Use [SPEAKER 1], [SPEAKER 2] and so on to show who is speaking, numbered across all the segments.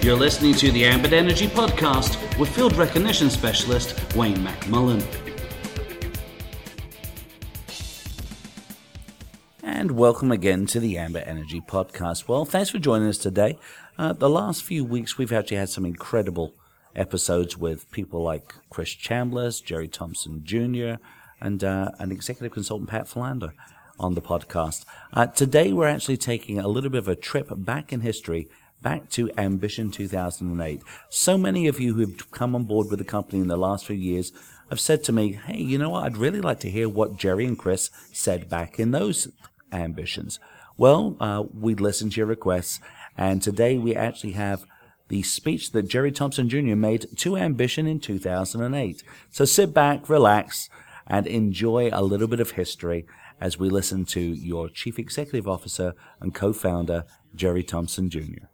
[SPEAKER 1] You're listening to the Ambit Energy Podcast with field recognition specialist Wayne McMullen. And welcome again to the Ambit Energy Podcast. Well, thanks for joining us today. The last few weeks, we've actually had some incredible episodes with people like Chris Chambliss, Jerry Thompson Jr., and executive consultant Pat Philander on the podcast. Today, we're actually taking a little bit of a trip back in history, back to Ambition 2008. So many of you who've come on board with the company in the last few years have said to me, hey, you know what, I'd really like to hear what Jerry and Chris said back in those ambitions. Well, we listened to your requests, and today we actually have the speech that Jerry Thompson Jr. made to Ambition in 2008. So sit back, relax, and enjoy a little bit of history as we listen to your Chief Executive Officer and co-founder, Jerry Thompson Jr.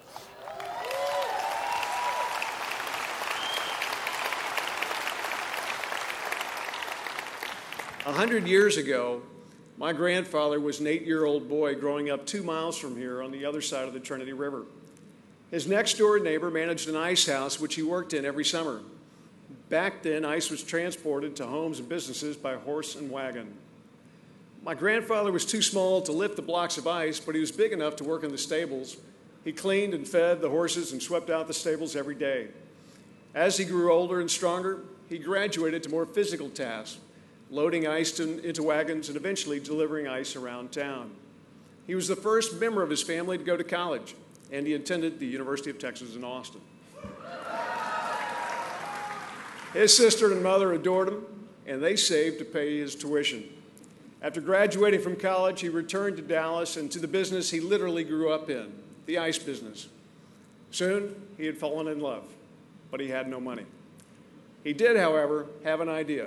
[SPEAKER 2] 100 years ago, my grandfather was an 8-year-old boy growing up 2 miles from here on the other side of the Trinity River. His next-door neighbor managed an ice house, which he worked in every summer. Back then, ice was transported to homes and businesses by horse and wagon. My grandfather was too small to lift the blocks of ice, but he was big enough to work in the stables. He cleaned and fed the horses and swept out the stables every day. As he grew older and stronger, he graduated to more physical tasks, loading ice into wagons, and eventually delivering ice around town. He was the first member of his family to go to college, and he attended the University of Texas in Austin. His sister and mother adored him, and they saved to pay his tuition. After graduating from college, he returned to Dallas and to the business he literally grew up in, the ice business. Soon, he had fallen in love, but he had no money. He did, however, have an idea.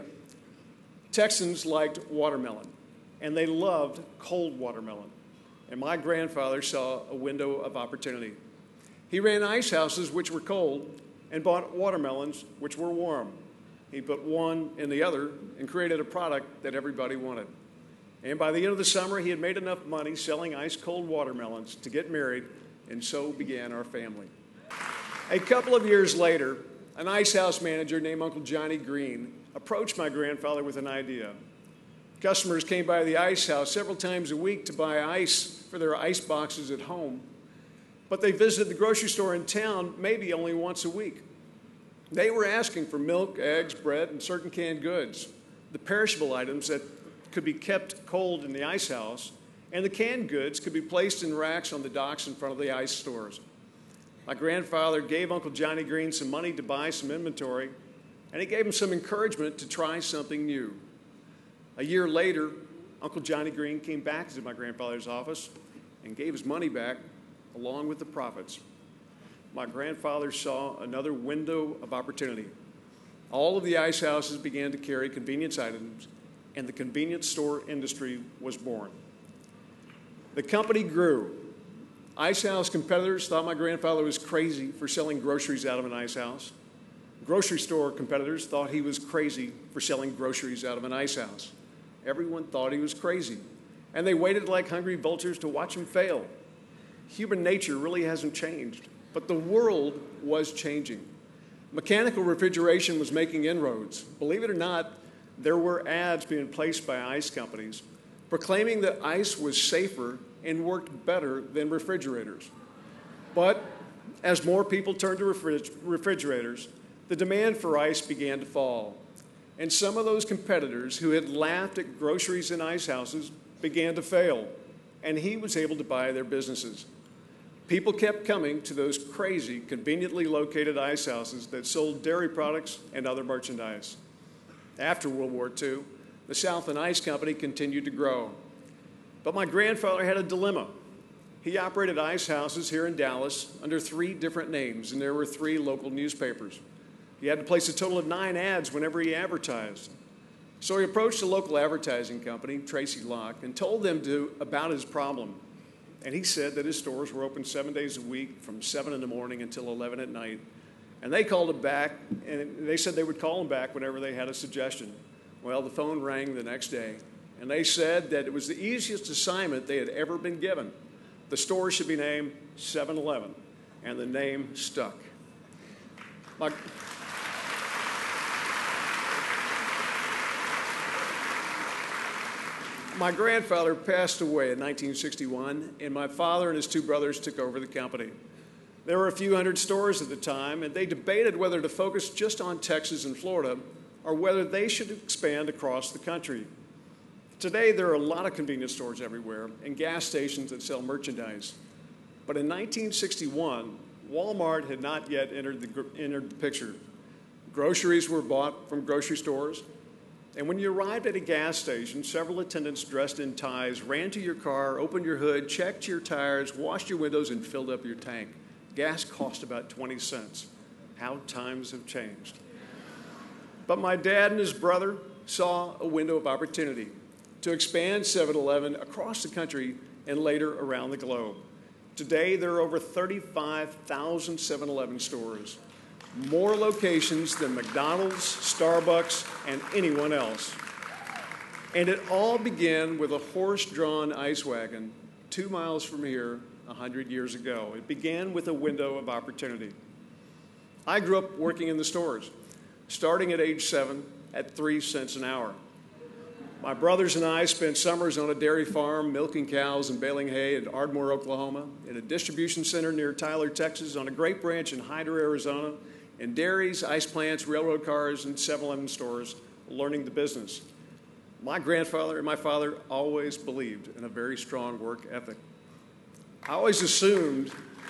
[SPEAKER 2] Texans liked watermelon, and they loved cold watermelon. And my grandfather saw a window of opportunity. He ran ice houses, which were cold, and bought watermelons, which were warm. He put one in the other and created a product that everybody wanted. And by the end of the summer, he had made enough money selling ice-cold watermelons to get married, and so began our family. A couple of years later, an ice house manager named Uncle Johnny Green approached my grandfather with an idea. Customers came by the ice house several times a week to buy ice for their ice boxes at home, but they visited the grocery store in town maybe only once a week. They were asking for milk, eggs, bread, and certain canned goods, the perishable items that could be kept cold in the ice house, and the canned goods could be placed in racks on the docks in front of the ice stores. My grandfather gave Uncle Johnny Green some money to buy some inventory, and he gave him some encouragement to try something new. A year later, Uncle Johnny Green came back to my grandfather's office and gave his money back along with the profits. My grandfather saw another window of opportunity. All of the ice houses began to carry convenience items, and the convenience store industry was born. The company grew. Ice house competitors thought my grandfather was crazy for selling groceries out of an ice house. Grocery store competitors thought he was crazy for selling groceries out of an ice house. Everyone thought he was crazy, and they waited like hungry vultures to watch him fail. Human nature really hasn't changed, but the world was changing. Mechanical refrigeration was making inroads. Believe it or not, there were ads being placed by ice companies proclaiming that ice was safer and worked better than refrigerators. But as more people turned to refrigerators, the demand for ice began to fall. And some of those competitors who had laughed at groceries and ice houses began to fail, and he was able to buy their businesses. People kept coming to those crazy, conveniently located ice houses that sold dairy products and other merchandise. After World War II, the Southland Ice Company continued to grow. But my grandfather had a dilemma. He operated ice houses here in Dallas under 3 different names, and there were 3 local newspapers. He had to place a total of 9 ads whenever he advertised. So he approached a local advertising company, Tracy Locke, and told them about his problem. And he said that his stores were open 7 days a week from 7 in the morning until 11 at night. And they called him back, and they said they would call him back whenever they had a suggestion. Well, the phone rang the next day, and they said that it was the easiest assignment they had ever been given. The store should be named 7-Eleven. and the name stuck. My grandfather passed away in 1961, and my father and his two brothers took over the company. There were a few hundred stores at the time, and they debated whether to focus just on Texas and Florida or whether they should expand across the country. Today, there are a lot of convenience stores everywhere and gas stations that sell merchandise. But in 1961, Walmart had not yet entered the picture. Groceries were bought from grocery stores, and when you arrived at a gas station, several attendants dressed in ties ran to your car, opened your hood, checked your tires, washed your windows, and filled up your tank. Gas cost about 20 cents. How times have changed. But my dad and his brother saw a window of opportunity to expand 7-Eleven across the country and later around the globe. Today, there are over 35,000 7-Eleven stores, more locations than McDonald's, Starbucks, and anyone else. And it all began with a horse-drawn ice wagon 2 miles from here 100 years ago. It began with a window of opportunity. I grew up working in the stores, starting at age 7 at 3 cents an hour. My brothers and I spent summers on a dairy farm, milking cows and baling hay at Ardmore, Oklahoma, in a distribution center near Tyler, Texas, on a grape ranch in Hyder, Arizona, in dairies, ice plants, railroad cars, and 7-Eleven stores, learning the business. My grandfather and my father always believed in a very strong work ethic. I always assumed,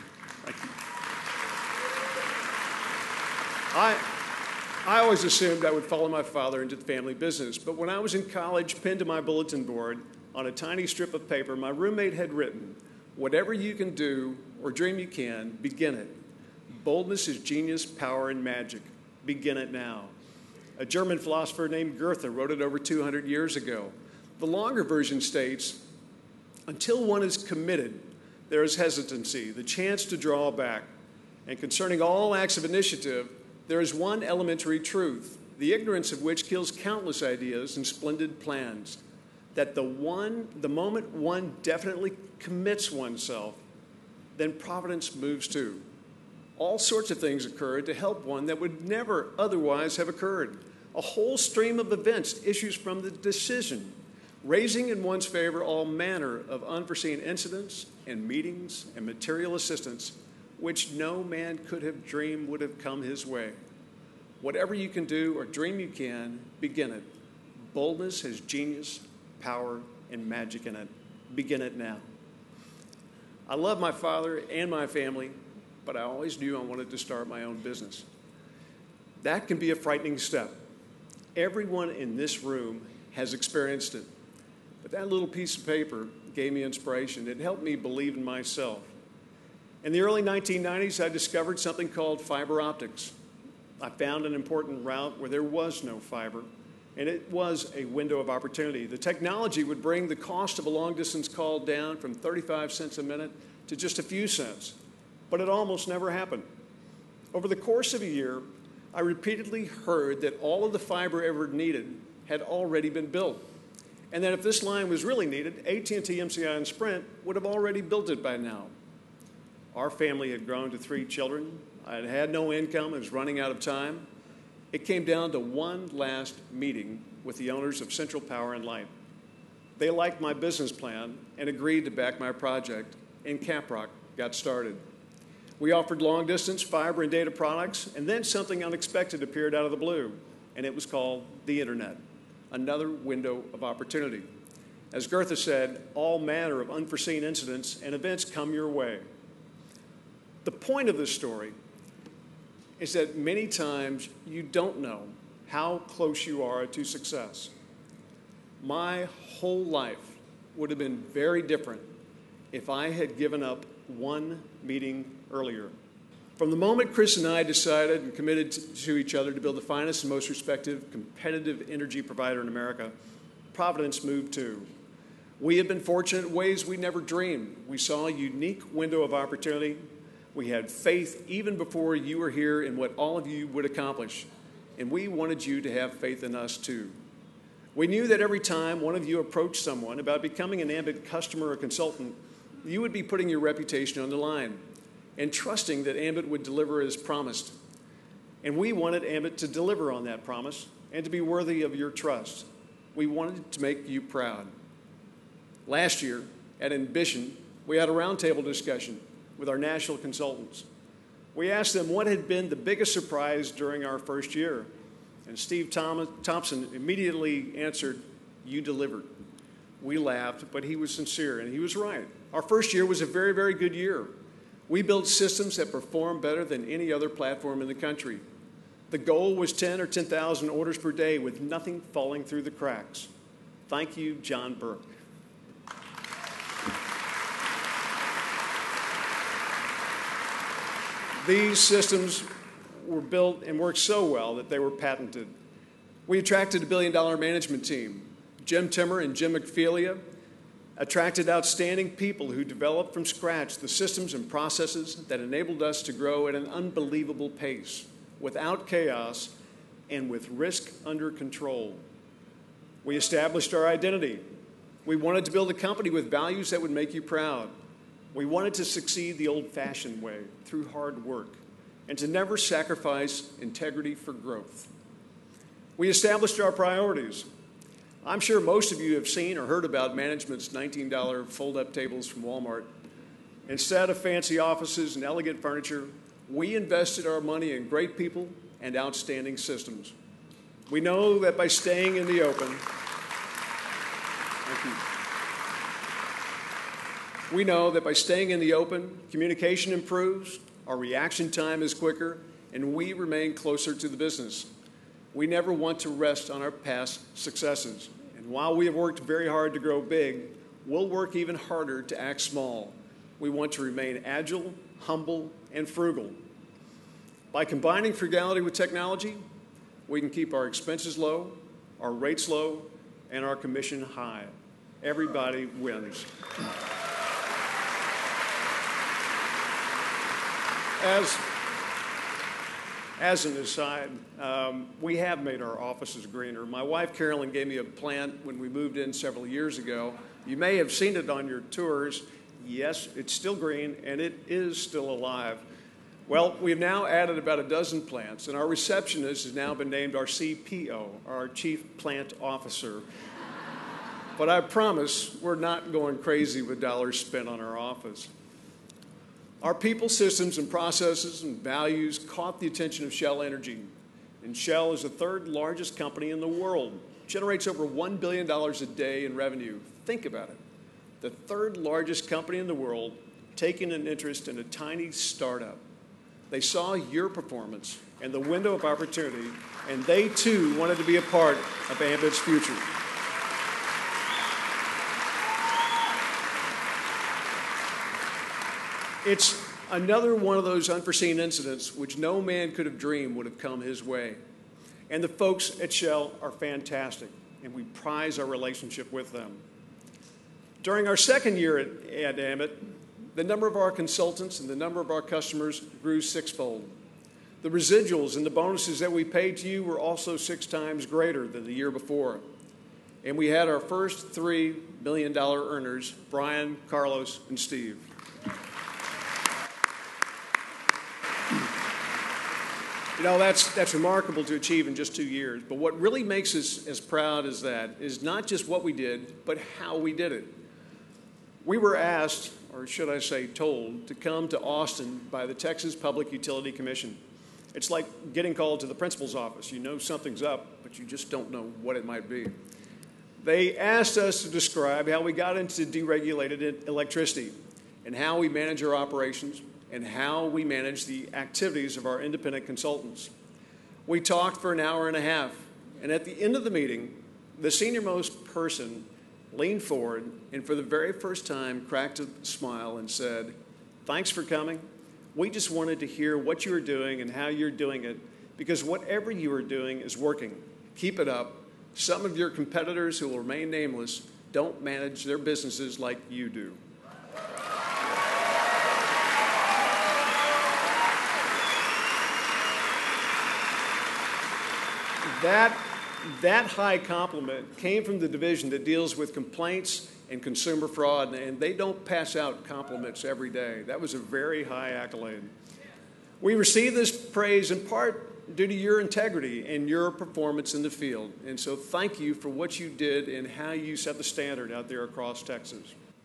[SPEAKER 2] I always assumed I would follow my father into the family business. But when I was in college, pinned to my bulletin board on a tiny strip of paper, my roommate had written, "Whatever you can do or dream you can, begin it. Boldness is genius, power, and magic. Begin it now." A German philosopher named Goethe wrote it over 200 years ago. The longer version states, "Until one is committed, there is hesitancy, the chance to draw back. And concerning all acts of initiative, there is one elementary truth, the ignorance of which kills countless ideas and splendid plans, that the moment one definitely commits oneself, then providence moves too. All sorts of things occur to help one that would never otherwise have occurred. A whole stream of events issues from the decision, raising in one's favor all manner of unforeseen incidents and meetings and material assistance, which no man could have dreamed would have come his way. Whatever you can do or dream you can, begin it. Boldness has genius, power, and magic in it. Begin it now." I love my father and my family, but I always knew I wanted to start my own business. That can be a frightening step. Everyone in this room has experienced it. But that little piece of paper gave me inspiration. It helped me believe in myself. In the early 1990s, I discovered something called fiber optics. I found an important route where there was no fiber, and it was a window of opportunity. The technology would bring the cost of a long-distance call down from 35 cents a minute to just a few cents, but it almost never happened. Over the course of a year, I repeatedly heard that all of the fiber ever needed had already been built, and that if this line was really needed, AT&T, MCI, and Sprint would have already built it by now. Our family had grown to 3 children. I had had no income and was running out of time. It came down to one last meeting with the owners of Central Power and Light. They liked my business plan and agreed to back my project, and Caprock got started. We offered long-distance fiber and data products, and then something unexpected appeared out of the blue, and it was called the Internet, another window of opportunity. As Goethe said, all manner of unforeseen incidents and events come your way. The point of this story is that many times you don't know how close you are to success. My whole life would have been very different if I had given up one meeting earlier. From the moment Chris and I decided and committed to each other to build the finest and most respected competitive energy provider in America, Providence moved too. We have been fortunate in ways we never dreamed. We saw a unique window of opportunity. We had faith even before you were here in what all of you would accomplish, and we wanted you to have faith in us too. We knew that every time one of you approached someone about becoming an Ambit customer or consultant, you would be putting your reputation on the line. and trusting that Ambit would deliver as promised. And we wanted Ambit to deliver on that promise and to be worthy of your trust. We wanted to make you proud. Last year, at Ambition, we had a roundtable discussion with our national consultants. We asked them what had been the biggest surprise during our first year. And Steve Thompson immediately answered, "You delivered." We laughed, but he was sincere, and he was right. Our first year was a very, very good year. We built systems that performed better than any other platform in the country. The goal was 10 or 10,000 orders per day with nothing falling through the cracks. Thank you, John Burke. These systems were built and worked so well that they were patented. We attracted a billion-dollar management team. Jim Timmer and Jim McPhelia attracted outstanding people who developed from scratch the systems and processes that enabled us to grow at an unbelievable pace, without chaos and with risk under control. We established our identity. We wanted to build a company with values that would make you proud. We wanted to succeed the old-fashioned way, through hard work, and to never sacrifice integrity for growth. We established our priorities. I'm sure most of you have seen or heard about management's $19 fold-up tables from Walmart. Instead of fancy offices and elegant furniture, we invested our money in great people and outstanding systems. We know that by staying in the open, thank you. We know that by staying in the open, communication improves, our reaction time is quicker, and we remain closer to the business. We never want to rest on our past successes. And while we have worked very hard to grow big, we'll work even harder to act small. We want to remain agile, humble, and frugal. By combining frugality with technology, we can keep our expenses low, our rates low, and our commission high. Everybody wins. As an aside, we have made our offices greener. My wife, Carolyn, gave me a plant when we moved in several years ago. You may have seen it on your tours. Yes, it's still green, and it is still alive. Well, we've now added about a dozen plants, and our receptionist has now been named our CPO, our Chief Plant Officer. But I promise we're not going crazy with dollars spent on our office. Our people, systems, and processes and values caught the attention of Shell Energy. And Shell is the third largest company in the world, generates over $1 billion a day in revenue. Think about it. The third largest company in the world taking an interest in a tiny startup. They saw your performance and the window of opportunity, and they too wanted to be a part of Ambit's future. It's another one of those unforeseen incidents which no man could have dreamed would have come his way. And the folks at Shell are fantastic, and we prize our relationship with them. During our second year at Ambit, the number of our consultants and the number of our customers grew sixfold. The residuals and the bonuses that we paid to you were also 6 times greater than the year before. And we had our first $3 million earners, Brian, Carlos, and Steve. You know, that's remarkable to achieve in just 2 years. But what really makes us as proud as that is not just what we did, but how we did it. We were asked, or should I say told, to come to Austin by the Texas Public Utility Commission. It's like getting called to the principal's office. You know something's up, but you just don't know what it might be. They asked us to describe how we got into deregulated electricity and how we manage our operations and how we manage the activities of our independent consultants. We talked for an hour and a half, and at the end of the meeting, the senior-most person leaned forward and for the very first time cracked a smile and said, "Thanks for coming. We just wanted to hear what you were doing and how you're doing it, because whatever you are doing is working. Keep it up. Some of your competitors who will remain nameless don't manage their businesses like you do." That high compliment came from the division that deals with complaints and consumer fraud, and they don't pass out compliments every day. That was a very high accolade. We received this praise in part due to your integrity and your performance in the field. And so thank you for what you did and how you set the standard out there across Texas.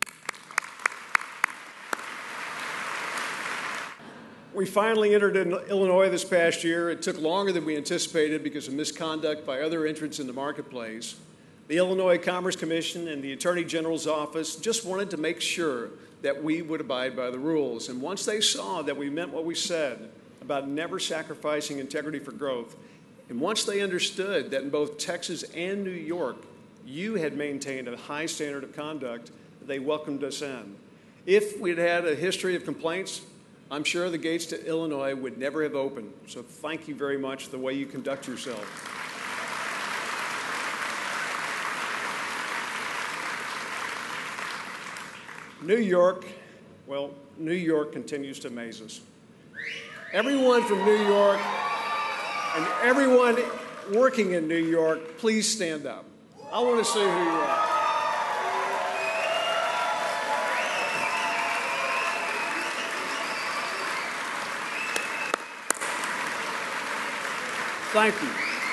[SPEAKER 2] We finally entered in Illinois this past year. It took longer than we anticipated because of misconduct by other entrants in the marketplace. The Illinois Commerce Commission and the Attorney General's office just wanted to make sure that we would abide by the rules. And once they saw that we meant what we said about never sacrificing integrity for growth, and once they understood that in both Texas and New York, you had maintained a high standard of conduct, they welcomed us in. If we'd had a history of complaints, I'm sure the gates to Illinois would never have opened. So thank you very much for the way you conduct yourself. New York, well, New York continues to amaze us. Everyone from New York and everyone working in New York, please stand up. I want to see who you are. Thank you.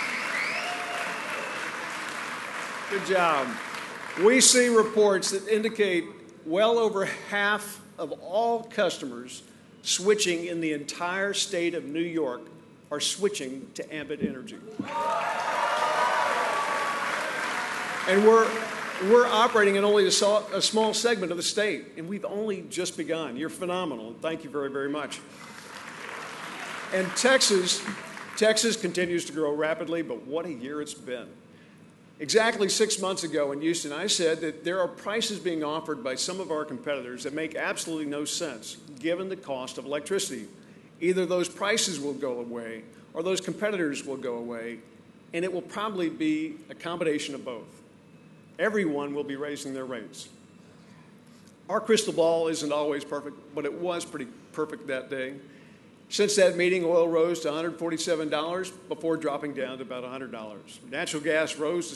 [SPEAKER 2] Good job. We see reports that indicate well over half of all customers switching in the entire state of New York are switching to Ambit Energy. And we're operating in only a small segment of the state, and we've only just begun. You're phenomenal, and thank you very, very much. And Texas continues to grow rapidly, but what a year it's been. Exactly 6 months ago in Houston, I said that there are prices being offered by some of our competitors that make absolutely no sense given the cost of electricity. Either those prices will go away or those competitors will go away, and it will probably be a combination of both. Everyone will be raising their rates. Our crystal ball isn't always perfect, but it was pretty perfect that day. Since that meeting, oil rose to $147 before dropping down to about $100. Natural gas rose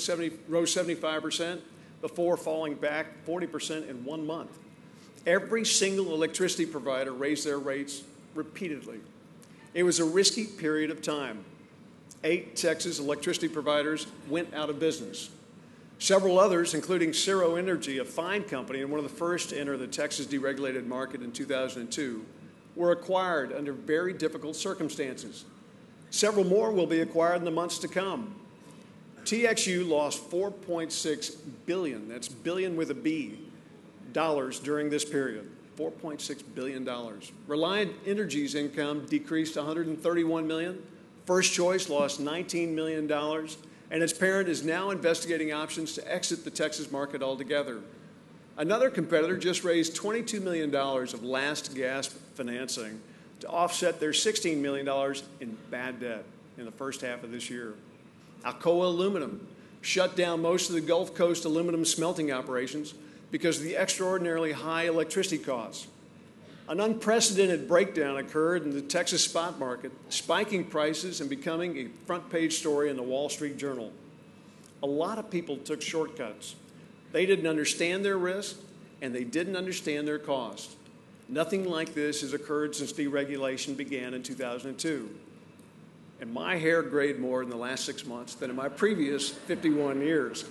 [SPEAKER 2] 75% before falling back 40% in 1 month. Every single electricity provider raised their rates repeatedly. It was a risky period of time. 8 Texas electricity providers went out of business. Several others, including Cirro Energy, a fine company and one of the first to enter the Texas deregulated market in 2002, were acquired under very difficult circumstances. Several more will be acquired in the months to come. TXU lost $4.6 billion, that's billion with a B, dollars during this period, $4.6 billion. Reliant Energy's income decreased to $131 million. First Choice lost $19 million, and its parent is now investigating options to exit the Texas market altogether. Another competitor just raised $22 million of last gasp financing to offset their $16 million in bad debt in the first half of this year. Alcoa Aluminum shut down most of the Gulf Coast aluminum smelting operations because of the extraordinarily high electricity costs. An unprecedented breakdown occurred in the Texas spot market, spiking prices and becoming a front-page story in the Wall Street Journal. A lot of people took shortcuts. They didn't understand their risk, and they didn't understand their cost. Nothing like this has occurred since deregulation began in 2002. And my hair grayed more in the last 6 months than in my previous 51 years.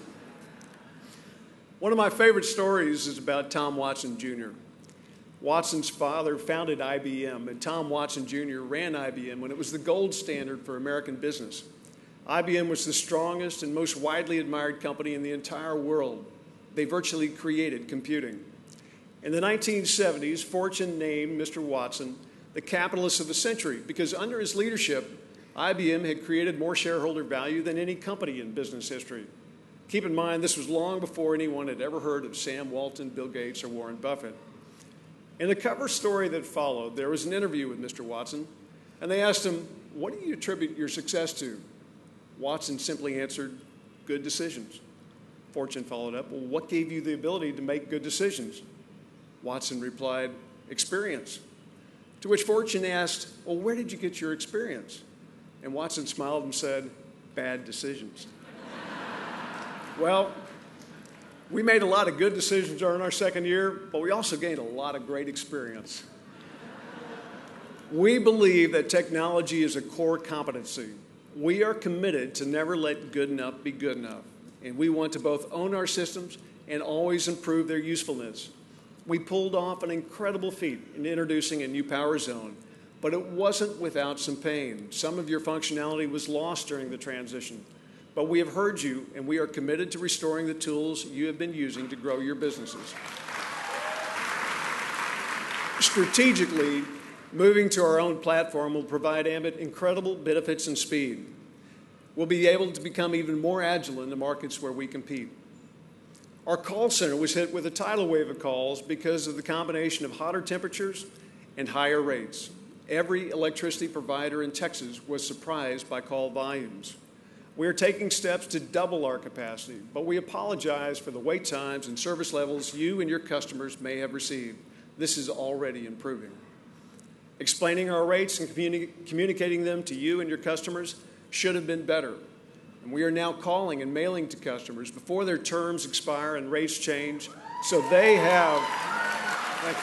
[SPEAKER 2] One of my favorite stories is about Tom Watson Jr. Watson's father founded IBM, and Tom Watson Jr. ran IBM when it was the gold standard for American business. IBM was the strongest and most widely admired company in the entire world. They virtually created computing. In the 1970s, Fortune named Mr. Watson the capitalist of the century because under his leadership, IBM had created more shareholder value than any company in business history. Keep in mind, this was long before anyone had ever heard of Sam Walton, Bill Gates, or Warren Buffett. In the cover story that followed, there was an interview with Mr. Watson, and they asked him, "What do you attribute your success to?" Watson simply answered, "Good decisions." Fortune followed up, "Well, what gave you the ability to make good decisions?" Watson replied, "Experience." To which Fortune asked, "Well, where did you get your experience?" And Watson smiled and said, "Bad decisions." Well, We made a lot of good decisions during our second year, but we also gained a lot of great experience. We believe that technology is a core competency. We are committed to never let good enough be good enough, and we want to both own our systems and always improve their usefulness. We pulled off an incredible feat in introducing a new power zone, but it wasn't without some pain. Some of your functionality was lost during the transition. But we have heard you, and we are committed to restoring the tools you have been using to grow your businesses. Strategically, moving to our own platform will provide Ambit incredible benefits and speed. We'll be able to become even more agile in the markets where we compete. Our call center was hit with a tidal wave of calls because of the combination of hotter temperatures and higher rates. Every electricity provider in Texas was surprised by call volumes. We are taking steps to double our capacity, but we apologize for the wait times and service levels you and your customers may have received. This is already improving. Explaining our rates and communicating them to you and your customers should have been better. And we are now calling and mailing to customers before their terms expire and rates change, so they have, thank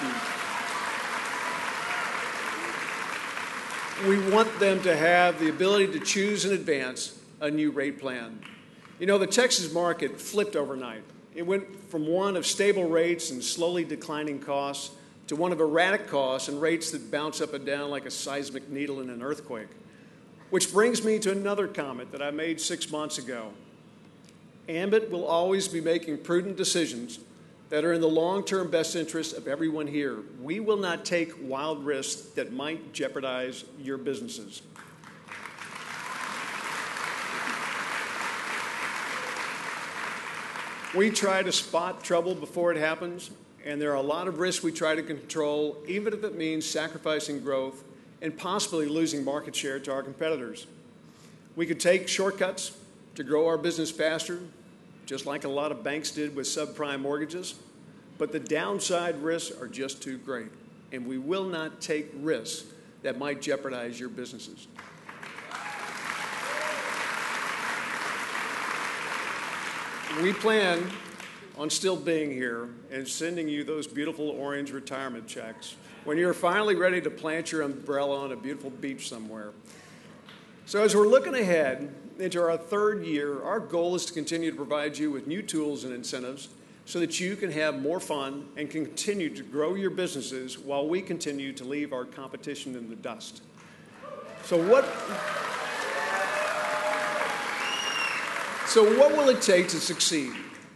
[SPEAKER 2] you. We want them to have the ability to choose in advance a new rate plan. You know, the Texas market flipped overnight. It went from one of stable rates and slowly declining costs to one of erratic costs and rates that bounce up and down like a seismic needle in an earthquake. Which brings me to another comment that I made 6 months ago. Ambit will always be making prudent decisions that are in the long-term best interest of everyone here. We will not take wild risks that might jeopardize your businesses. We try to spot trouble before it happens, and there are a lot of risks we try to control, even if it means sacrificing growth and possibly losing market share to our competitors. We could take shortcuts to grow our business faster, just like a lot of banks did with subprime mortgages, but the downside risks are just too great, and we will not take risks that might jeopardize your businesses. We plan on still being here and sending you those beautiful orange retirement checks when you're finally ready to plant your umbrella on a beautiful beach somewhere. So as we're looking ahead into our third year, our goal is to continue to provide you with new tools and incentives so that you can have more fun and continue to grow your businesses while we continue to leave our competition in the dust. So what will it take to succeed?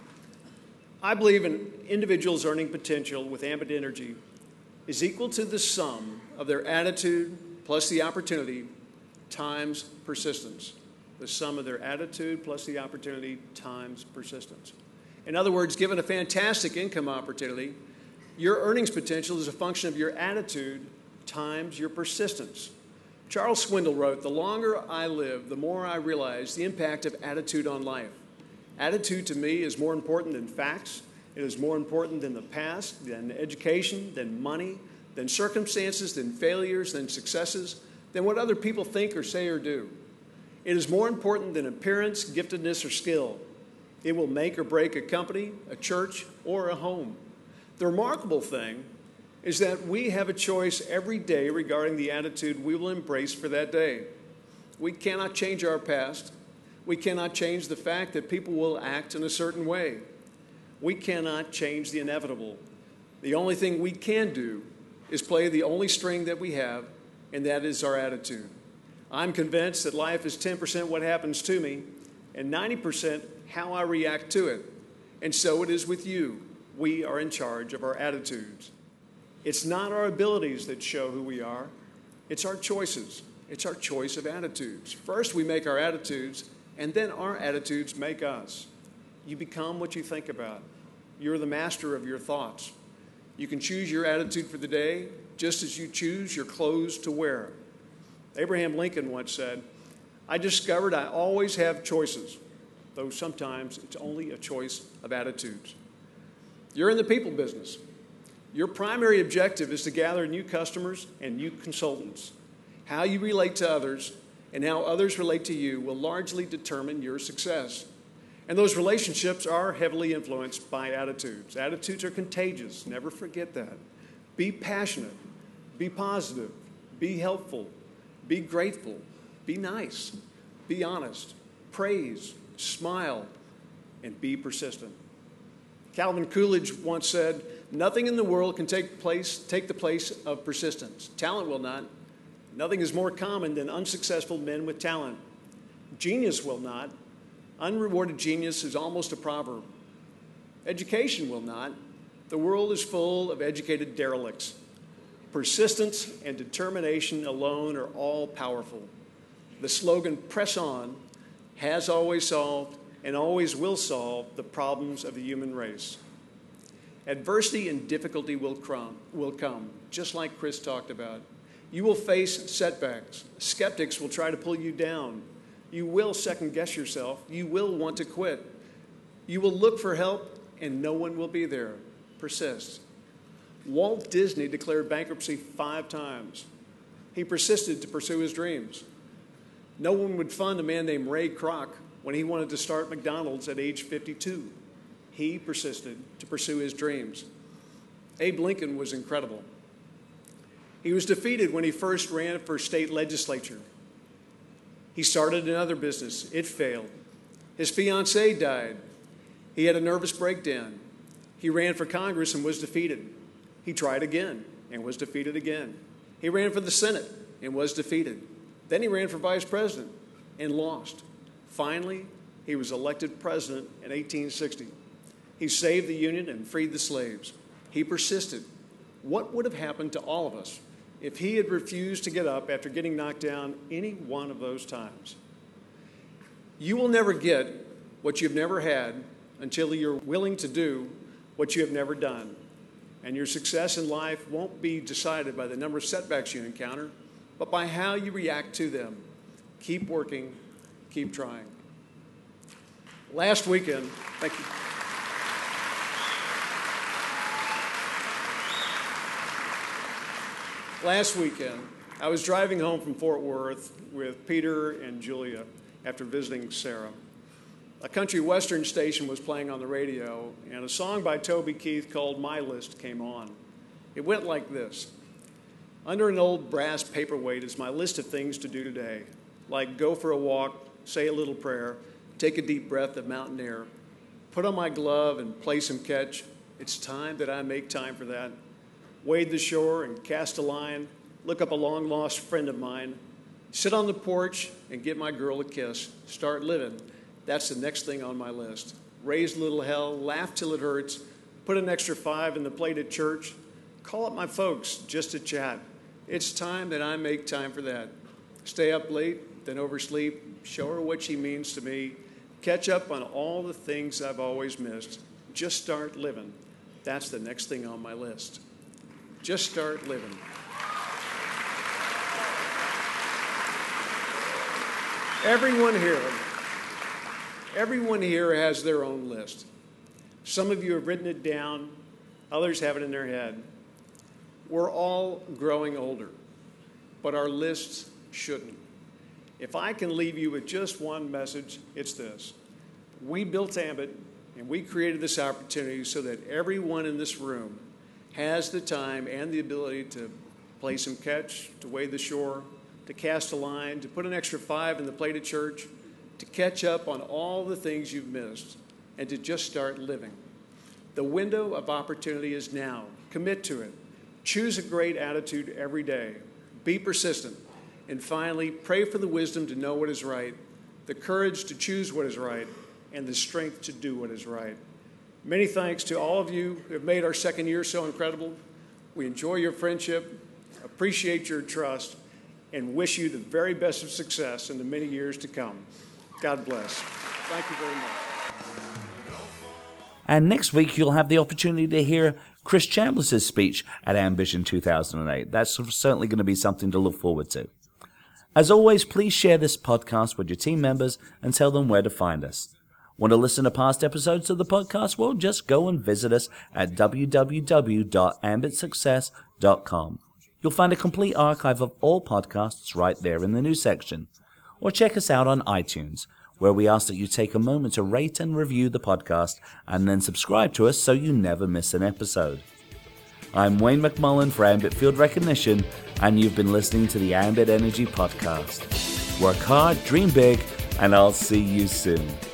[SPEAKER 2] I believe an individual's earning potential with Ambit Energy is equal to the sum of their attitude plus the opportunity times persistence. The sum of their attitude plus the opportunity times persistence. In other words, given a fantastic income opportunity, your earnings potential is a function of your attitude times your persistence. Charles Swindoll wrote, "The longer I live, the more I realize the impact of attitude on life. Attitude to me is more important than facts. It is more important than the past, than education, than money, than circumstances, than failures, than successes, than what other people think or say or do. It is more important than appearance, giftedness, or skill. It will make or break a company, a church, or a home." The remarkable thing is that we have a choice every day regarding the attitude we will embrace for that day. We cannot change our past. We cannot change the fact that people will act in a certain way. We cannot change the inevitable. The only thing we can do is play the only string that we have, and that is our attitude. I'm convinced that life is 10% what happens to me and 90% how I react to it. And so it is with you. We are in charge of our attitudes. It's not our abilities that show who we are. It's our choices. It's our choice of attitudes. First, we make our attitudes, and then our attitudes make us. You become what you think about. You're the master of your thoughts. You can choose your attitude for the day just as you choose your clothes to wear. Abraham Lincoln once said, "I discovered I always have choices, though sometimes it's only a choice of attitudes." You're in the people business. Your primary objective is to gather new customers and new consultants. How you relate to others and how others relate to you will largely determine your success. And those relationships are heavily influenced by attitudes. Attitudes are contagious. Never forget that. Be passionate. Be positive. Be helpful. Be grateful. Be nice. Be honest. Praise. Smile. And be persistent. Calvin Coolidge once said, "Nothing in the world can take the place of persistence. Talent will not. Nothing is more common than unsuccessful men with talent. Genius will not. Unrewarded genius is almost a proverb. Education will not. The world is full of educated derelicts. Persistence and determination alone are all powerful. The slogan, 'Press On,' has always solved and always will solve the problems of the human race. Adversity and difficulty will come, just like Chris talked about. You will face setbacks. Skeptics will try to pull you down. You will second-guess yourself. You will want to quit. You will look for help, and no one will be there. Persist. Walt Disney declared bankruptcy 5 times. He persisted to pursue his dreams. No one would fund a man named Ray Kroc when he wanted to start McDonald's at age 52. He persisted to pursue his dreams. Abe Lincoln was incredible. He was defeated when he first ran for state legislature. He started another business. It failed. His fiancée died. He had a nervous breakdown. He ran for Congress and was defeated. He tried again and was defeated again. He ran for the Senate and was defeated. Then he ran for vice president and lost. Finally, he was elected president in 1860. He saved the Union and freed the slaves. He persisted. What would have happened to all of us if he had refused to get up after getting knocked down any one of those times? You will never get what you've never had until you're willing to do what you have never done. And your success in life won't be decided by the number of setbacks you encounter, but by how you react to them. Keep working, keep trying. Last weekend, thank you. Last weekend, I was driving home from Fort Worth with Peter and Julia after visiting Sarah. A country western station was playing on the radio, and a song by Toby Keith called My List came on. It went like this. Under an old brass paperweight is my list of things to do today, like go for a walk, say a little prayer, take a deep breath of mountain air, put on my glove and play some catch. It's time that I make time for that. Wade the shore and cast a line, look up a long-lost friend of mine, sit on the porch and give my girl a kiss, start living. That's the next thing on my list. Raise a little hell, laugh till it hurts, put an extra 5 in the plate at church, call up my folks just to chat. It's time that I make time for that. Stay up late, then oversleep, show her what she means to me, catch up on all the things I've always missed. Just start living. That's the next thing on my list. Just start living. Everyone here has their own list. Some of you have written it down, others have it in their head. We're all growing older, but our lists shouldn't. If I can leave you with just one message, it's this. We built Ambit, and we created this opportunity so that everyone in this room has the time and the ability to play some catch, to wade the shore, to cast a line, to put an extra 5 in the plate at church, to catch up on all the things you've missed, and to just start living. The window of opportunity is now. Commit to it. Choose a great attitude every day. Be persistent. And finally, pray for the wisdom to know what is right, the courage to choose what is right, and the strength to do what is right. Many thanks to all of you who have made our second year so incredible. We enjoy your friendship, appreciate your trust, and wish you the very best of success in the many years to come. God bless. Thank you very much.
[SPEAKER 1] And next week, you'll have the opportunity to hear Chris Chambliss' speech at Ambition 2008. That's certainly going to be something to look forward to. As always, please share this podcast with your team members and tell them where to find us. Want to listen to past episodes of the podcast? Well, just go and visit us at www.ambitsuccess.com. You'll find a complete archive of all podcasts right there in the news section. Or check us out on iTunes, where we ask that you take a moment to rate and review the podcast and then subscribe to us so you never miss an episode. I'm Wayne McMullen for Ambit Field Recognition, and you've been listening to the Ambit Energy Podcast. Work hard, dream big, and I'll see you soon.